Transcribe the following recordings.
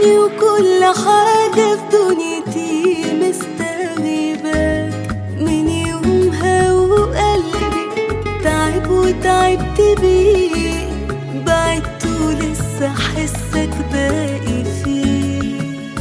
عيوني وكل حاجة في دنيتي مستغيباك من يومها، وقلبي تعب وتعبت بيه، بعدت ولسه حسك باقي فيه.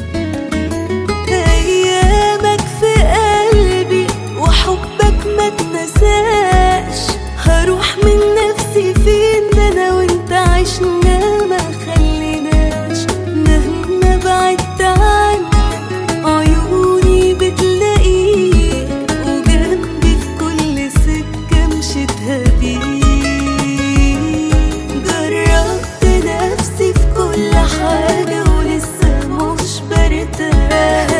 أيامك في قلبي وحبك ما تنساش، هروح من نفسي فين ده أنا وانت عشنا ما خليناش. مهما بعدت عنك عيوني بتلاقيك، وجنبي في كل سكة مشيتها بيك. جربت نفسي في كل حاجة ولسه مش برتاح،